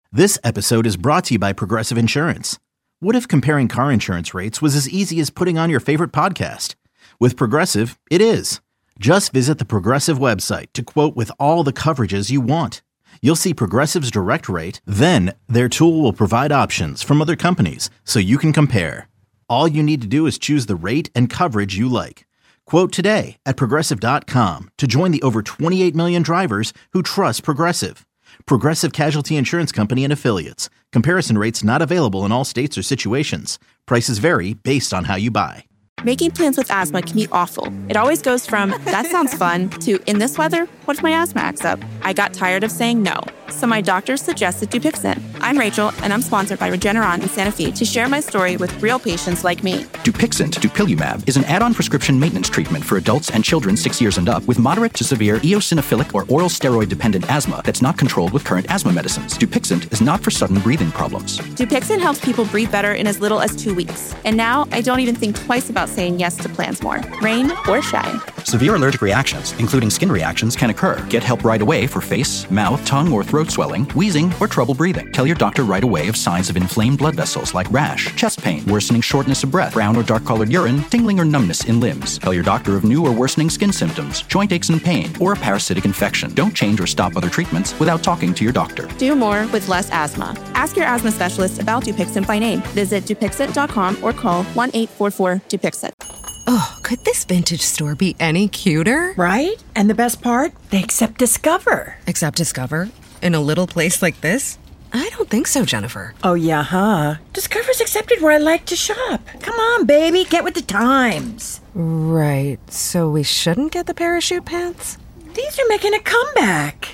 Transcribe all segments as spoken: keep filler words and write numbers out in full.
This episode is brought to you by Progressive Insurance. What if comparing car insurance rates was as easy as putting on your favorite podcast? With Progressive, it is. Just visit the Progressive website to quote with all the coverages you want. You'll see Progressive's direct rate, then their tool will provide options from other companies so you can compare. All you need to do is choose the rate and coverage you like. Quote today at progressive dot com to join the over twenty-eight million drivers who trust Progressive. Progressive Casualty Insurance Company and Affiliates. Comparison rates not available in all states or situations. Prices vary based on how you buy. Making plans with asthma can be awful. It always goes from, that sounds fun, to, in this weather, what if my asthma acts up? I got tired of saying no, so my doctor suggested Dupixent. I'm Rachel, and I'm sponsored by Regeneron in Santa Fe to share my story with real patients like me. Dupixent, dupilumab, is an add-on prescription maintenance treatment for adults and children six years and up with moderate to severe eosinophilic or oral steroid-dependent asthma that's not controlled with current asthma medicines. Dupixent is not for sudden breathing problems. Dupixent helps people breathe better in as little as two weeks. And now, I don't even think twice about saying yes to plans more, rain or shine. Severe allergic reactions, including skin reactions, can occur. Get help right away for face, mouth, tongue, or throat swelling, wheezing, or trouble breathing. Tell your doctor right away of signs of inflamed blood vessels like rash, chest pain, worsening shortness of breath, brown or dark-colored urine, tingling or numbness in limbs. Tell your doctor of new or worsening skin symptoms, joint aches and pain, or a parasitic infection. Don't change or stop other treatments without talking to your doctor. Do more with less asthma. Ask your asthma specialist about Dupixent by name. Visit Dupixent dot com or call one eight four four Dupixent. Oh, could this vintage store be any cuter? Right? And the best part? They accept Discover. Accept Discover? In a little place like this? I don't think so, Jennifer. Oh, yeah, huh? Discover's accepted where I like to shop. Come on, baby, get with the times. Right, so we shouldn't get the parachute pants? These are making a comeback.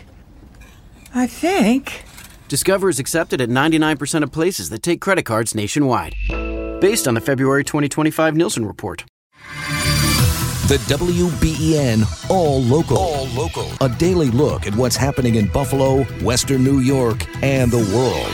I think. Discover is accepted at ninety-nine percent of places that take credit cards nationwide. Based on the February twenty twenty-five Nielsen report. The W B E N All Local. All Local. A daily look at what's happening in Buffalo, Western New York, and the world.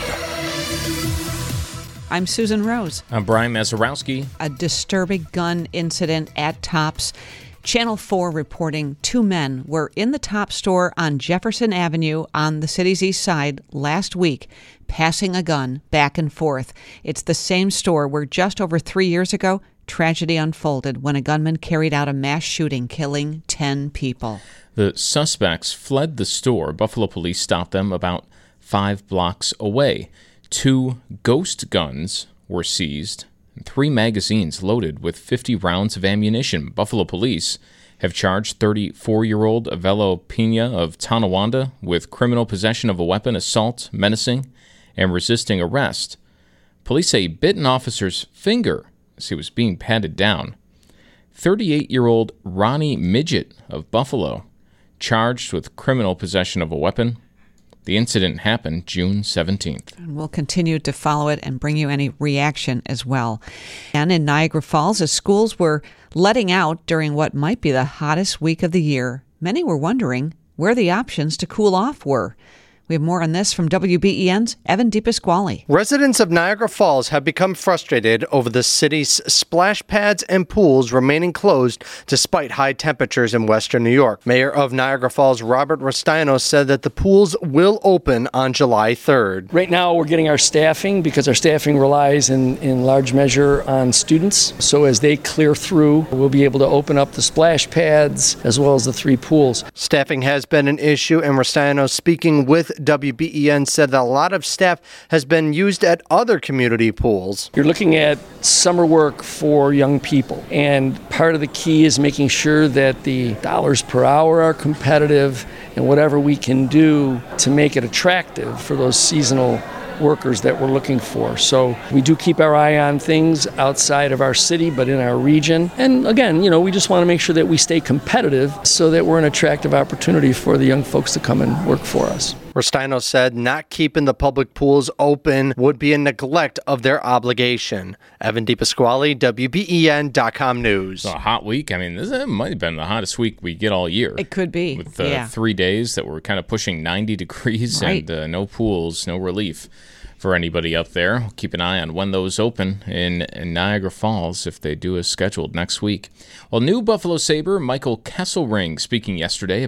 I'm Susan Rose. I'm Brian Mazurowski. A disturbing gun incident at Tops. Channel four reporting two men were in the Tops store on Jefferson Avenue on the city's east side last week, passing a gun back and forth. It's the same store where just over three years ago, tragedy unfolded when a gunman carried out a mass shooting, killing ten people. The suspects fled the store. Buffalo police stopped them about five blocks away. Two ghost guns were seized, and three magazines loaded with fifty rounds of ammunition. Buffalo police have charged thirty-four-year-old Avelo Pena of Tonawanda with criminal possession of a weapon, assault, menacing, and resisting arrest. Police say he bit an officer's finger as he was being patted down. thirty-eight-year-old Ronnie Midget of Buffalo, charged with criminal possession of a weapon. The incident happened June seventeenth. And we'll continue to follow it and bring you any reaction as well. And in Niagara Falls, as schools were letting out during what might be the hottest week of the year, many were wondering where the options to cool off were. We have more on this from W B E N's Evan DePasquale. Residents of Niagara Falls have become frustrated over the city's splash pads and pools remaining closed despite high temperatures in western New York. Mayor of Niagara Falls, Robert Restaino, said that the pools will open on July third. Right now, we're getting our staffing because our staffing relies in, in large measure on students. So as they clear through, we'll be able to open up the splash pads as well as the three pools. Staffing has been an issue, and Restaino, speaking with W B E N, said that a lot of staff has been used at other community pools. You're looking at summer work for young people, and part of the key is making sure that the dollars per hour are competitive and whatever we can do to make it attractive for those seasonal workers that we're looking for. So we do keep our eye on things outside of our city, but in our region. And again, you know, we just want to make sure that we stay competitive so that we're an attractive opportunity for the young folks to come and work for us. Restaino said not keeping the public pools open would be a neglect of their obligation. Evan DePasquale, W B E N dot com News. It's a hot week. I mean, this it might have been the hottest week we get all year. It could be. With uh, yeah. three days that were kind of pushing ninety degrees right. and uh, no pools, no relief for anybody up there. Keep an eye on when those open in, in Niagara Falls if they do as scheduled next week. Well, new Buffalo Sabre Michael Kesselring speaking yesterday about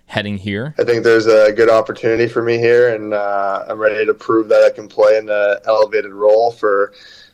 heading here. I think there's a good opportunity for me here, and uh, I'm ready to prove that I can play in the elevated role for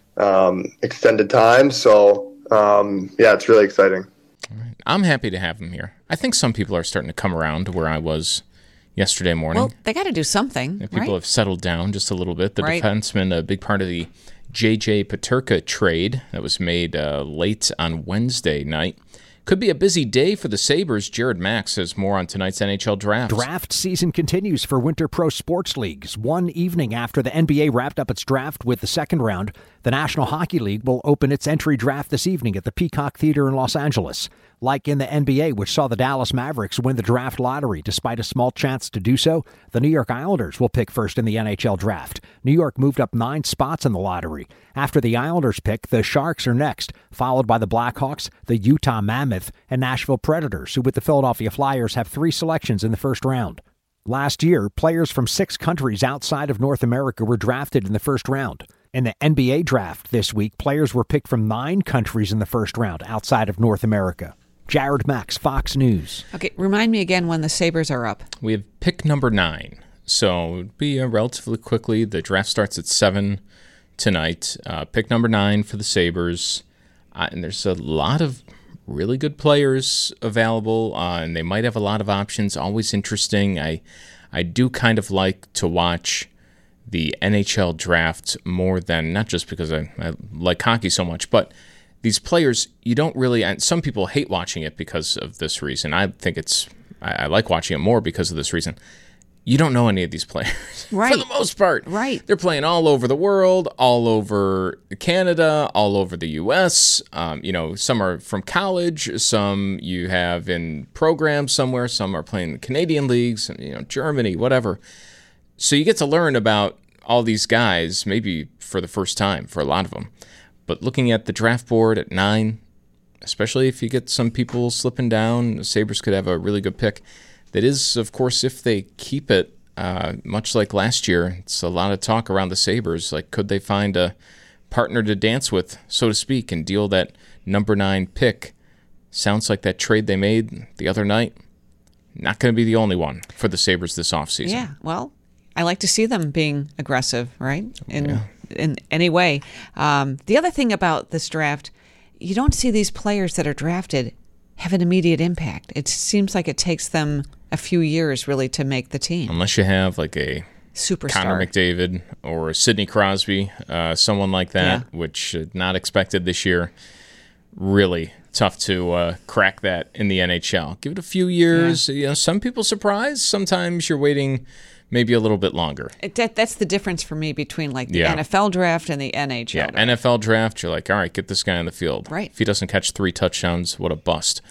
um, extended time. So, um, yeah, it's really exciting. All right. I'm happy to have him here. I think some people are starting to come around to where I was yesterday morning. Well, they got to do something, yeah, people right? have settled down just a little bit. The right. defenseman, a big part of the J J Peterka trade that was made uh, late on Wednesday night. Could be a busy day for the Sabres. Jared Max has more on tonight's N H L draft. Draft season continues for Winter Pro Sports Leagues. One evening after the N B A wrapped up its draft with the second round, the National Hockey League will open its entry draft this evening at the Peacock Theater in Los Angeles. Like in the N B A, which saw the Dallas Mavericks win the draft lottery despite a small chance to do so, the New York Islanders will pick first in the N H L draft. New York moved up nine spots in the lottery. After the Islanders pick, the Sharks are next, followed by the Blackhawks, the Utah Mammoth, and Nashville Predators, who with the Philadelphia Flyers have three selections in the first round. Last year, players from six countries outside of North America were drafted in the first round. In the N B A draft this week, players were picked from nine countries in the first round outside of North America. Jared Max, Fox News. Okay, remind me again when the Sabres are up. We have pick number nine. So it'll be uh, relatively quickly. The draft starts at seven tonight. Uh, pick number nine for the Sabres. Uh, and there's a lot of really good players available, uh, and they might have a lot of options. Always interesting. I, I do kind of like to watch the N H L draft more than, not just because I, I like hockey so much, but these players, you don't really, and some people hate watching it because of this reason. I think it's, I, I like watching it more because of this reason. You don't know any of these players, right. for the most part. Right. They're playing all over the world, all over Canada, all over the U S. Um, you know, some are from college, some you have in programs somewhere, some are playing the Canadian leagues, you know, Germany, whatever. So you get to learn about all these guys, maybe for the first time for a lot of them. But looking at the draft board at nine, especially if you get some people slipping down, the Sabres could have a really good pick. That is, of course, if they keep it, uh, much like last year, it's a lot of talk around the Sabres. Like, could they find a partner to dance with, so to speak, and deal that number nine pick? Sounds like that trade they made the other night. Not going to be the only one for the Sabres this offseason. Yeah, well, I like to see them being aggressive, right? In yeah. in any way. Um, the other thing about this draft, you don't see these players that are drafted have an immediate impact. It seems like it takes them a few years really to make the team. Unless you have like a superstar, Connor McDavid or Sidney Crosby, uh, someone like that, yeah. which uh, not expected this year. Really tough to uh, crack that in the N H L. Give it a few years. Yeah. You know, some people surprise. Sometimes you're waiting maybe a little bit longer. It, that, that's the difference for me between like the yeah. N F L draft and the N H L yeah, draft. N F L draft, you're like, all right, get this guy on the field. Right. If he doesn't catch three touchdowns, what a bust.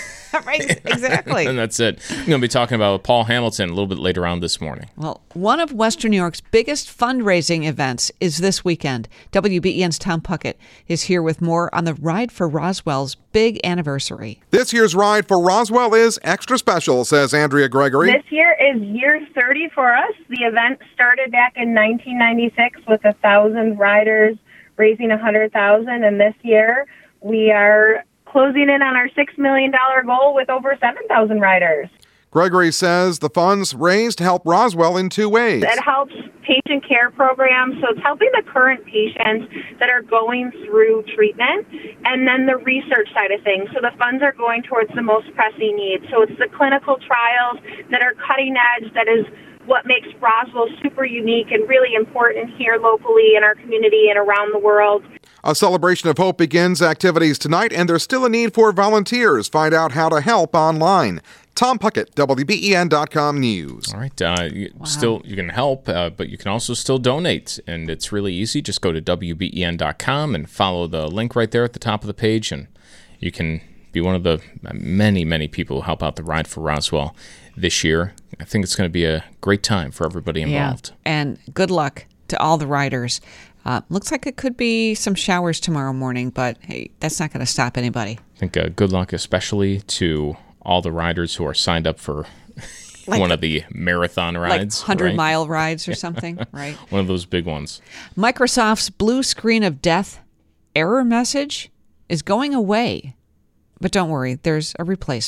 Right, exactly. And that's it. I'm going to be talking about Paul Hamilton a little bit later on this morning. Well, one of Western New York's biggest fundraising events is this weekend. W B E N's Tom Puckett is here with more on the Ride for Roswell's big anniversary. This year's Ride for Roswell is extra special, says Andrea Gregory. This year is year thirty for us. The event started back in nineteen ninety-six with one thousand riders raising one hundred thousand dollars, and this year we are closing in on our six million dollars goal with over seven thousand riders. Gregory says the funds raised help Roswell in two ways. It helps patient care programs, so it's helping the current patients that are going through treatment, and then the research side of things. So the funds are going towards the most pressing needs. So it's the clinical trials that are cutting edge, that is what makes Roswell super unique and really important here locally in our community and around the world. A celebration of hope begins activities tonight, and there's still a need for volunteers. Find out how to help online. Tom Puckett, W B E N dot com News. All right. Uh, you, wow. Still, you can help, uh, but you can also still donate, and it's really easy. Just go to W B E N dot com and follow the link right there at the top of the page, and you can be one of the many, many people who help out the Ride for Roswell this year. I think it's going to be a great time for everybody involved. Yeah. And good luck to all the riders. Uh, looks like it could be some showers tomorrow morning, but hey, that's not going to stop anybody. I think uh, good luck especially to all the riders who are signed up for like, one of the marathon rides. Like hundred-mile right? rides or something, right? One of those big ones. Microsoft's blue screen of death error message is going away. But don't worry, there's a replacement.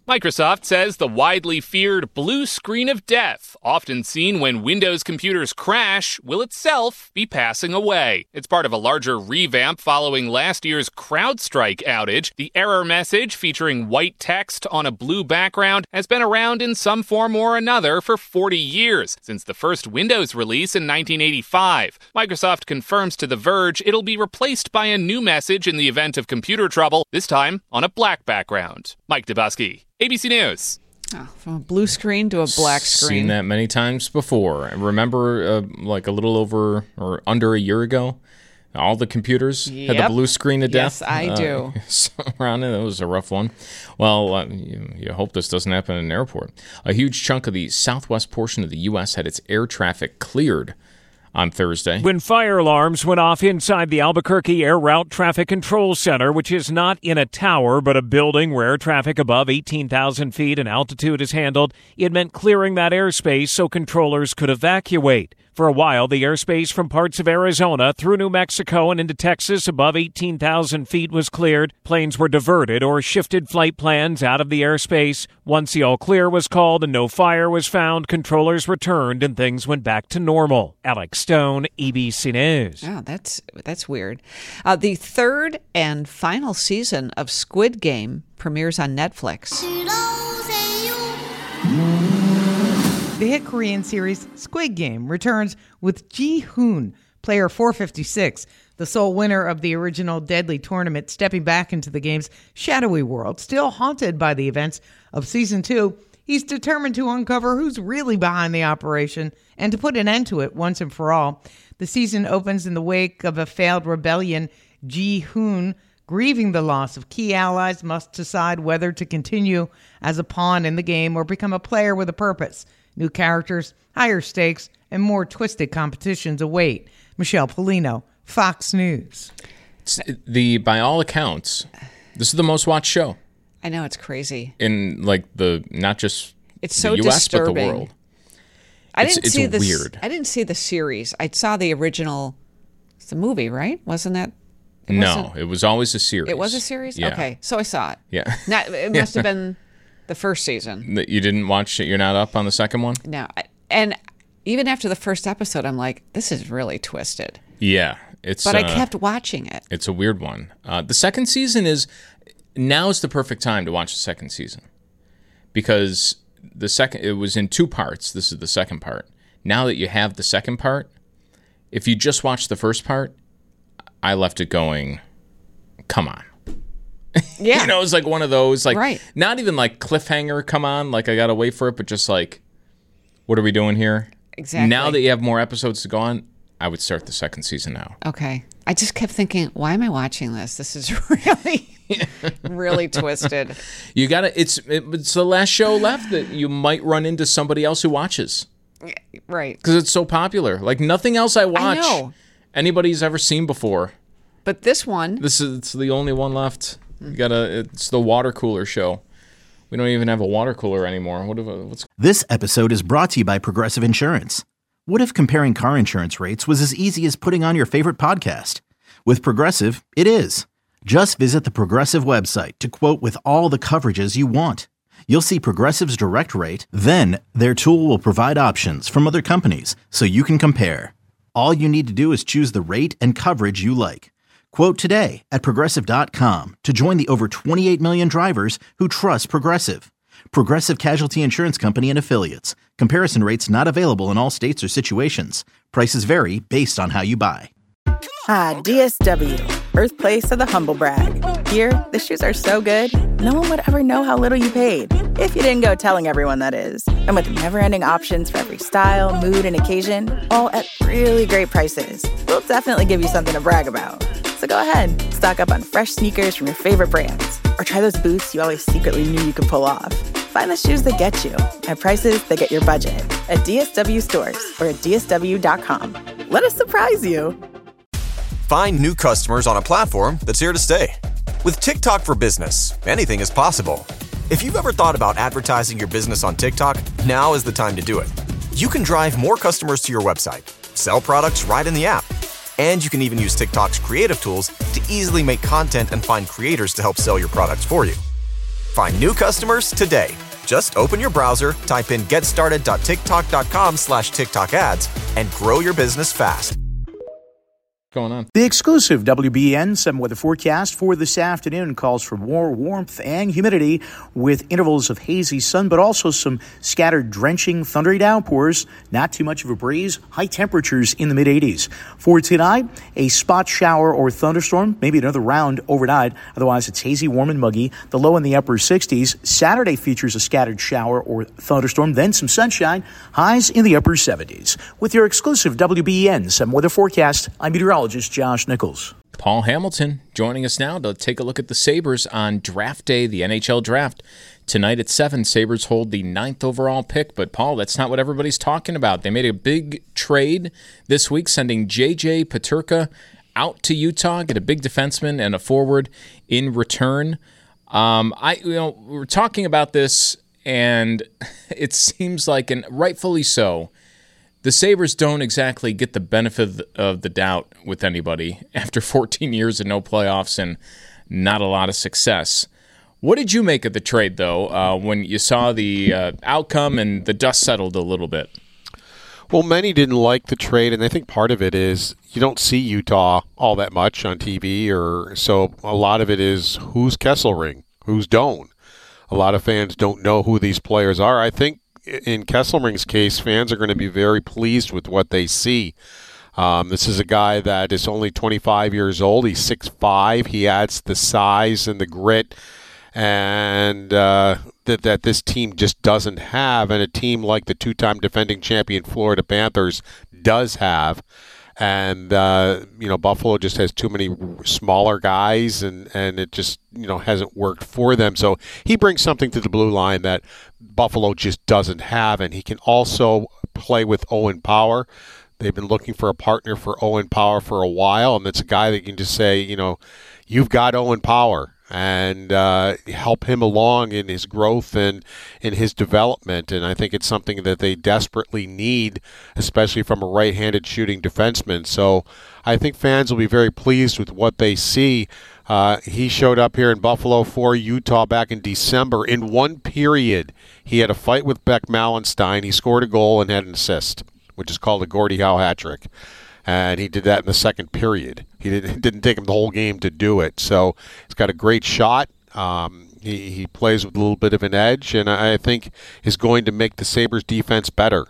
Microsoft says the widely feared blue screen of death, often seen when Windows computers crash, will itself be passing away. It's part of a larger revamp following last year's CrowdStrike outage. The error message, featuring white text on a blue background, has been around in some form or another for forty years, since the first Windows release in nineteen eighty-five. Microsoft confirms to The Verge it'll be replaced by a new message in the event of computer trouble, this time on a black background. Mike Dubusky, A B C News. Oh, from a blue screen to a black screen. Seen that many times before. Remember, uh, like a little over or under a year ago, all the computers Yep. had the blue screen of death. Yes, I uh, do. Around it, that was a rough one. Well, uh, you, you hope this doesn't happen in an airport. A huge chunk of the southwest portion of the U S had its air traffic cleared on Thursday. When fire alarms went off inside the Albuquerque Air Route Traffic Control Center, which is not in a tower but a building where air traffic above eighteen thousand feet in altitude is handled, it meant clearing that airspace so controllers could evacuate. For a while, the airspace from parts of Arizona through New Mexico and into Texas above eighteen thousand feet was cleared. Planes were diverted or shifted flight plans out of the airspace. Once the all clear was called and no fire was found, controllers returned and things went back to normal. Alex Stone, A B C News. Oh, that's that's weird. Uh, the third and final season of Squid Game premieres on Netflix. The hit Korean series Squid Game returns with Ji-hoon, player four fifty-six, the sole winner of the original Deadly Tournament, stepping back into the game's shadowy world. Still haunted by the events of Season two, he's determined to uncover who's really behind the operation and to put an end to it once and for all. The season opens in the wake of a failed rebellion. Ji-hoon, grieving the loss of key allies, must decide whether to continue as a pawn in the game or become a player with a purpose. New characters, higher stakes, and more twisted competitions await. Michelle Polino, Fox News. It's the by all accounts, this is the most watched show. I know, it's crazy. In like the not just it's the so U S disturbing. but the world. I It's- didn't it's see the weird. I didn't see the series. I saw the original. It's the movie, right? Wasn't that? It No, wasn't- it was always a series. It was a series. Yeah. Okay, so I saw it. Yeah. Not, it must have been the first season. That you didn't watch it. You're not up on the second one? No, I- and even after the first episode, I'm like, this is really twisted. Yeah. It's But I uh, kept watching it. It's a weird one. Uh, the second season is now is the perfect time to watch the second season because the second it was in two parts. This is the second part. Now that you have the second part, if you just watch the first part, I left it going, come on. Yeah. You know, it's like one of those, like, Right. not even like cliffhanger, come on, like I got to wait for it, but just like, what are we doing here? Exactly. Now that you have more episodes to go on, I would start the second season now. Okay. I just kept thinking, why am I watching this? This is really, really twisted. You got to, it's, it, it's the last show left that you might run into somebody else who watches. Right. Because it's so popular. Like nothing else I watch, I know. anybody's ever seen before. But this one. This is it's the only one left. You gotta, it's the water cooler show. We don't even have a water cooler anymore. What if, what's This episode is brought to you by Progressive Insurance. What if comparing car insurance rates was as easy as putting on your favorite podcast? With Progressive, it is. Just visit the Progressive website to quote with all the coverages you want. You'll see Progressive's direct rate, then their tool will provide options from other companies so you can compare. All you need to do is choose the rate and coverage you like. Quote today at Progressive dot com to join the over twenty-eight million drivers who trust Progressive. Progressive Casualty Insurance Company and Affiliates. Comparison rates not available in all states or situations. Prices vary based on how you buy. Ah, D S W, birthplace of the humble brag. Here, the shoes are so good, no one would ever know how little you paid. If you didn't go telling everyone, that is. And with never-ending options for every style, mood, and occasion, all at really great prices, we'll definitely give you something to brag about. So go ahead, stock up on fresh sneakers from your favorite brands, or try those boots you always secretly knew you could pull off. Find the shoes that get you at prices that get your budget at D S W stores or at D S W dot com. Let us surprise you. Find new customers on a platform that's here to stay. With TikTok for Business, anything is possible. If you've ever thought about advertising your business on TikTok, now is the time to do it. You can drive more customers to your website, sell products right in the app, and you can even use TikTok's creative tools to easily make content and find creators to help sell your products for you. Find new customers today. Just open your browser, type in getstarted.tiktok.com slash TikTok ads, and grow your business fast. Going on. The exclusive W B E N seven weather forecast for this afternoon calls for more warmth and humidity with intervals of hazy sun, but also some scattered drenching thundery downpours. Not too much of a breeze. High temperatures in the mid eighties. For tonight, a spot shower or thunderstorm, maybe another round overnight. Otherwise, it's hazy, warm, and muggy. The low in the upper sixties. Saturday features a scattered shower or thunderstorm, then some sunshine. Highs in the upper seventies. With your exclusive W B E N seven weather forecast, I'm meteorologist Josh Nichols. Paul Hamilton joining us now to take a look at the Sabres on draft day, the N H L draft. Tonight at seven, Sabres hold the ninth overall pick, but Paul, that's not what everybody's talking about. They made a big trade this week, sending J J Peterka out to Utah, get a big defenseman and a forward in return. Um, I, you know, we're talking about this, and it seems like, and rightfully so, the Sabres don't exactly get the benefit of the doubt with anybody after fourteen years of no playoffs and not a lot of success. What did you make of the trade, though, uh, when you saw the uh, outcome and the dust settled a little bit? Well, many didn't like the trade, and I think part of it is you don't see Utah all that much on T V, or so a lot of it is who's Kesselring, who's Doan. A lot of fans don't know who these players are. I think in Kesselring's case, fans are going to be very pleased with what they see. Um, this is a guy that is only twenty-five years old. He's six foot five. He adds the size and the grit and uh, that, that this team just doesn't have, and a team like the two-time defending champion Florida Panthers does have. And, uh, you know, Buffalo just has too many smaller guys, and, and it just, you know, hasn't worked for them. So he brings something to the blue line that Buffalo just doesn't have, and he can also play with Owen Power. They've been looking for a partner for Owen Power for a while, and it's a guy that you can just say, you know, you've got Owen Power, and uh, help him along in his growth and in his development. And I think it's something that they desperately need, especially from a right-handed shooting defenseman. So I think fans will be very pleased with what they see. Uh, he showed up here in Buffalo for Utah back in December. In one period, he had a fight with Beck Malenstein. He scored a goal and had an assist, which is called a Gordie Howe hat trick. And he did that in the second period. He didn't, it didn't take him the whole game to do it. So he's got a great shot. Um, he, he plays with a little bit of an edge, and I think is going to make the Sabres defense better.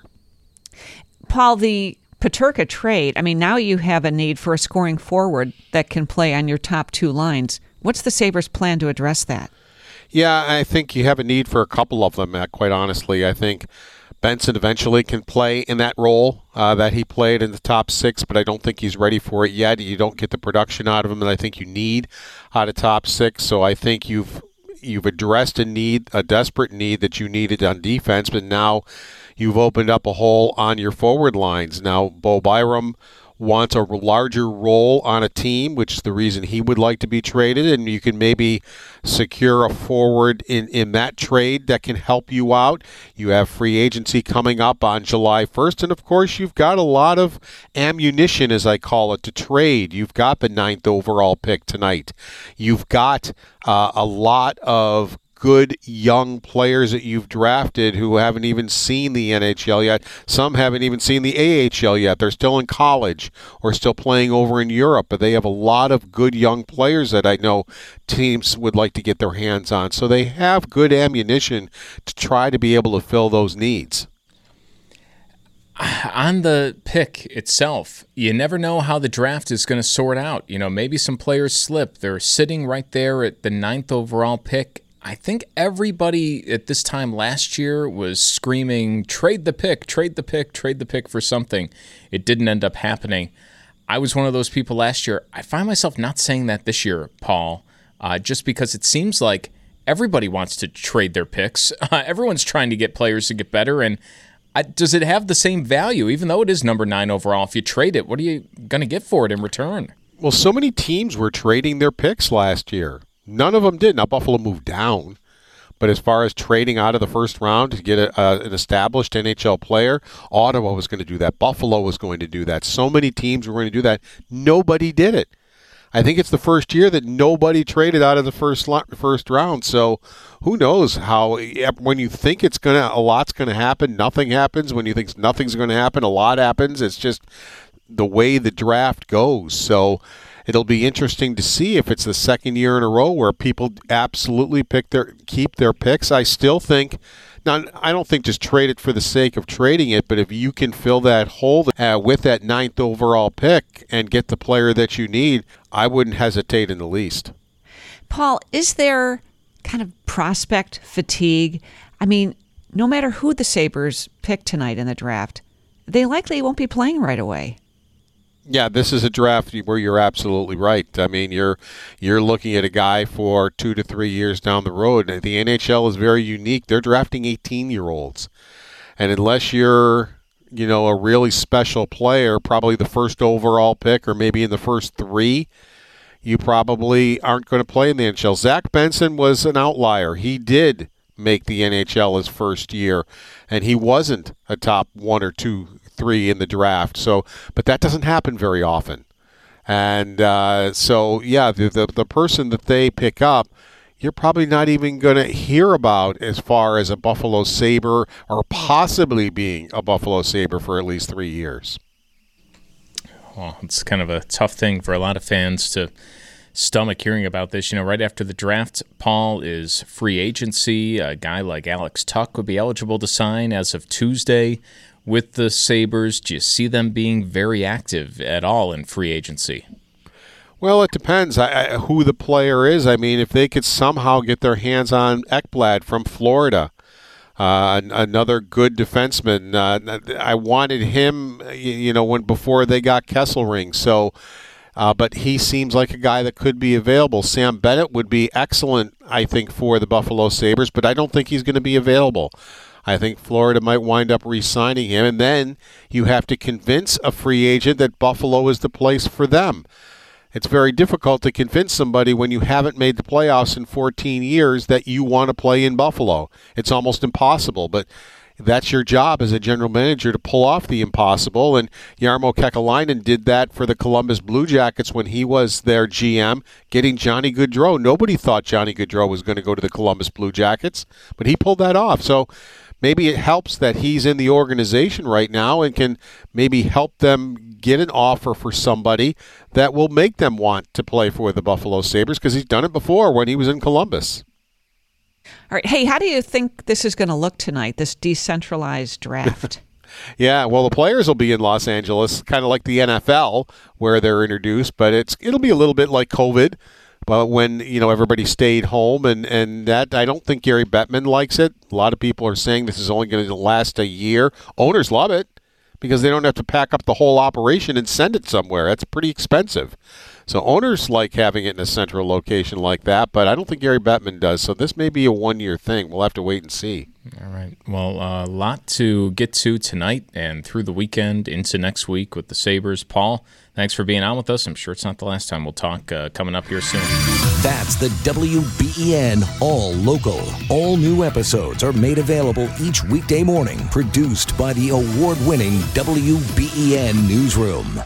Paul, the Peterka trade, I mean, now you have a need for a scoring forward that can play on your top two lines. What's the Sabres' plan to address that? Yeah, I think you have a need for a couple of them, quite honestly. I think Benson eventually can play in that role uh, that he played in the top six, but I don't think he's ready for it yet. You don't get the production out of him that I think you need out of top six. So I think you've you've addressed a need, a desperate need that you needed on defense, but now you've opened up a hole on your forward lines. Now, Bo Byram wants a larger role on a team, which is the reason he would like to be traded, and you can maybe secure a forward in, in that trade that can help you out. You have free agency coming up on July first, and of course you've got a lot of ammunition, as I call it, to trade. You've got the ninth overall pick tonight. You've got uh, a lot of good young players that you've drafted who haven't even seen the N H L yet. Some haven't even seen the A H L yet. They're still in college or still playing over in Europe, but they have a lot of good young players that I know teams would like to get their hands on. So they have good ammunition to try to be able to fill those needs. On the pick itself, you never know how the draft is going to sort out. You know, maybe some players slip. They're sitting right there at the ninth overall pick. I think everybody at this time last year was screaming, trade the pick, trade the pick, trade the pick for something. It didn't end up happening. I was one of those people last year. I find myself not saying that this year, Paul, uh, just because it seems like everybody wants to trade their picks. Uh, everyone's trying to get players to get better, and I, does it have the same value, even though it is number nine overall? If you trade it, what are you going to get for it in return? Well, so many teams were trading their picks last year. None of them did. Now, Buffalo moved down. But as far as trading out of the first round to get a, uh, an established N H L player, Ottawa was going to do that. Buffalo was going to do that. So many teams were going to do that. Nobody did it. I think it's the first year that nobody traded out of the first first round. So who knows how, when you think it's going to, a lot's going to happen, nothing happens. When you think nothing's going to happen, a lot happens. It's just the way the draft goes. So it'll be interesting to see if it's the second year in a row where people absolutely pick their keep their picks. I still think, now I don't think just trade it for the sake of trading it, but if you can fill that hole uh, with that ninth overall pick and get the player that you need, I wouldn't hesitate in the least. Paul, is there kind of prospect fatigue? I mean, no matter who the Sabres pick tonight in the draft, they likely won't be playing right away. Yeah, this is a draft where you're absolutely right. I mean, you're you're looking at a guy for two to three years down the road. And the N H L is very unique. They're drafting eighteen-year-olds. And unless you're, you know, a really special player, probably the first overall pick or maybe in the first three, you probably aren't going to play in the N H L. Zach Benson was an outlier. He did make the N H L his first year, and he wasn't a top one or two three in the draft. So, but that doesn't happen very often. And uh, so, yeah, the, the the person that they pick up, you're probably not even going to hear about as far as a Buffalo Sabre or possibly being a Buffalo Sabre for at least three years. Well, it's kind of a tough thing for a lot of fans to stomach hearing about this. You know, right after the draft, Paul, is free agency. A guy like Alex Tuch would be eligible to sign as of Tuesday with the Sabres. Do you see them being very active at all in free agency? Well, it depends I, I, who the player is. I mean, if they could somehow get their hands on Ekblad from Florida, uh, another good defenseman. Uh, I wanted him, you know, when before they got Kesselring. So, uh, but he seems like a guy that could be available. Sam Bennett would be excellent, I think, for the Buffalo Sabres, but I don't think he's going to be available. I think Florida might wind up re-signing him, and then you have to convince a free agent that Buffalo is the place for them. It's very difficult to convince somebody when you haven't made the playoffs in fourteen years that you want to play in Buffalo. It's almost impossible, but that's your job as a general manager to pull off the impossible, and Jarmo Kekalainen did that for the Columbus Blue Jackets when he was their G M, getting Johnny Gaudreau. Nobody thought Johnny Gaudreau was going to go to the Columbus Blue Jackets, but he pulled that off. So maybe it helps that he's in the organization right now and can maybe help them get an offer for somebody that will make them want to play for the Buffalo Sabres, because he's done it before when he was in Columbus. All right. Hey, how do you think this is going to look tonight, this decentralized draft? Yeah, well, the players will be in Los Angeles, kind of like the N F L, where they're introduced, but it's it'll be a little bit like COVID. But when, you know, everybody stayed home, and, and that, I don't think Gary Bettman likes it. A lot of people are saying this is only going to last a year. Owners love it because they don't have to pack up the whole operation and send it somewhere. That's pretty expensive. So owners like having it in a central location like that, but I don't think Gary Bettman does. So this may be a one-year thing. We'll have to wait and see. All right. Well, a uh, lot to get to tonight and through the weekend into next week with the Sabres. Paul, thanks for being on with us. I'm sure it's not the last time we'll talk uh, coming up here soon. That's the W B E N All Local. All new episodes are made available each weekday morning, produced by the award-winning W B E N Newsroom.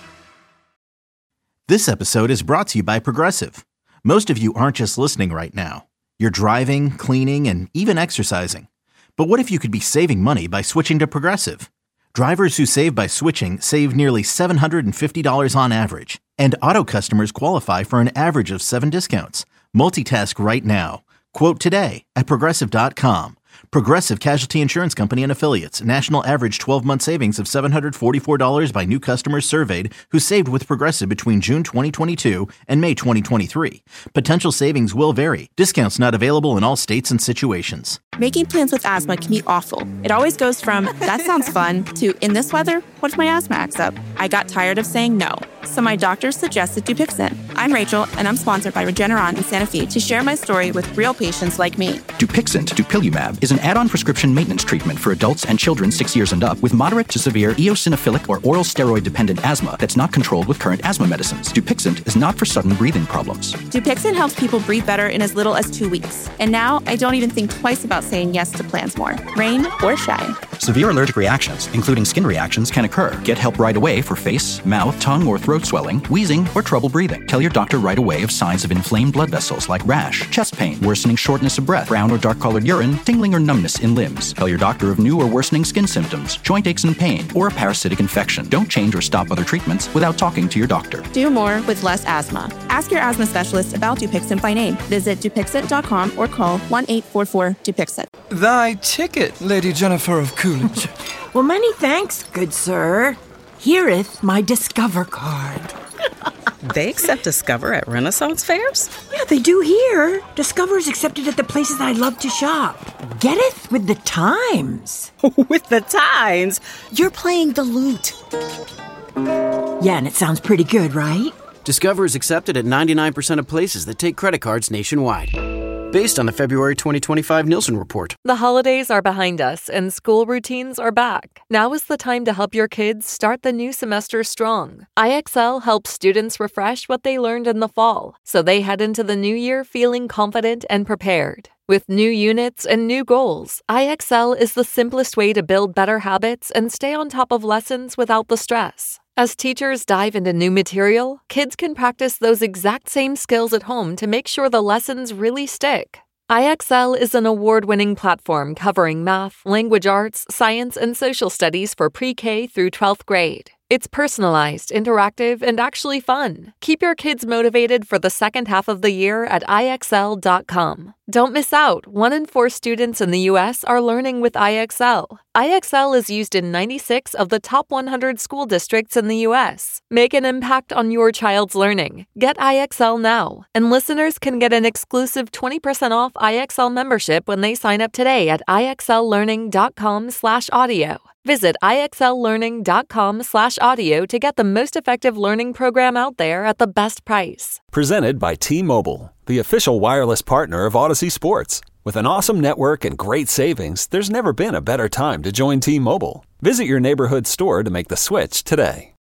This episode is brought to you by Progressive. Most of you aren't just listening right now. You're driving, cleaning, and even exercising. But what if you could be saving money by switching to Progressive? Drivers who save by switching save nearly seven hundred fifty dollars on average. And auto customers qualify for an average of seven discounts. Multitask right now. Quote today at Progressive dot com. Progressive Casualty Insurance Company and Affiliates. National average twelve-month savings of seven hundred forty-four dollars by new customers surveyed who saved with Progressive between June twenty twenty-two and May twenty twenty-three. Potential savings will vary. Discounts not available in all states and situations. Making plans with asthma can be awful. It always goes from, that sounds fun, to, in this weather, what if my asthma acts up? I got tired of saying no. So my doctor suggested Dupixent. I'm Rachel, and I'm sponsored by Regeneron in Santa Fe to share my story with real patients like me. Dupixent, dupilumab, is an add-on prescription maintenance treatment for adults and children six years and up with moderate to severe eosinophilic or oral steroid-dependent asthma that's not controlled with current asthma medicines. Dupixent is not for sudden breathing problems. Dupixent helps people breathe better in as little as two weeks. And now I don't even think twice about saying yes to plans more, rain or shine. Severe allergic reactions, including skin reactions, can occur. Get help right away for face, mouth, tongue, or throat throat swelling, wheezing, or trouble breathing. Tell your doctor right away of signs of inflamed blood vessels like rash, chest pain, worsening shortness of breath, brown or dark-colored urine, tingling or numbness in limbs. Tell your doctor of new or worsening skin symptoms, joint aches and pain, or a parasitic infection. Don't change or stop other treatments without talking to your doctor. Do more with less asthma. Ask your asthma specialist about Dupixent by name. Visit Dupixent dot com or call one eight four four Dupixent. Thy ticket, Lady Jennifer of Coolidge. Well, many thanks, good sir. Here'th my Discover card. They accept Discover at Renaissance fairs? Yeah, they do here. Discover's accepted at the places I love to shop. Getteth with the times. With the times? You're playing the lute. Yeah, and it sounds pretty good, right? Discover is accepted at ninety-nine percent of places that take credit cards nationwide. Based on the February twenty twenty-five Nielsen report. The holidays are behind us and school routines are back. Now is the time to help your kids start the new semester strong. I X L helps students refresh what they learned in the fall, so they head into the new year feeling confident and prepared. With new units and new goals, I X L is the simplest way to build better habits and stay on top of lessons without the stress. As teachers dive into new material, kids can practice those exact same skills at home to make sure the lessons really stick. I X L is an award-winning platform covering math, language arts, science, and social studies for pre-K through twelfth grade. It's personalized, interactive, and actually fun. Keep your kids motivated for the second half of the year at I X L dot com. Don't miss out. One in four students in the U S are learning with I X L. I X L is used in ninety-six of the top one hundred school districts in the U S. Make an impact on your child's learning. Get I X L now. And listeners can get an exclusive twenty percent off I X L membership when they sign up today at I X L learning dot com slash audio. Visit I X L learning dot com slash audio to get the most effective learning program out there at the best price. Presented by T-Mobile, the official wireless partner of Odyssey Sports. With an awesome network and great savings, there's never been a better time to join T-Mobile. Visit your neighborhood store to make the switch today.